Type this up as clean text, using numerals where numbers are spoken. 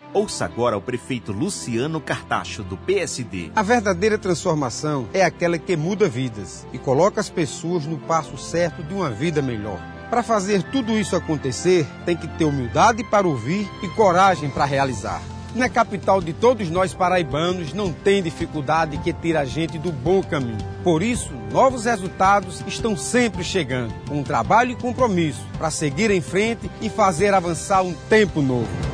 Ouça agora o prefeito Luciano Cartacho, do PSD. A verdadeira transformação é aquela que muda vidas e coloca as pessoas no passo certo de uma vida melhor. Para fazer tudo isso acontecer, tem que ter humildade para ouvir e coragem para realizar. Na capital de todos nós paraibanos, não tem dificuldade que tira a gente do bom caminho. Por isso, novos resultados estão sempre chegando, com trabalho e compromisso, para seguir em frente e fazer avançar um tempo novo.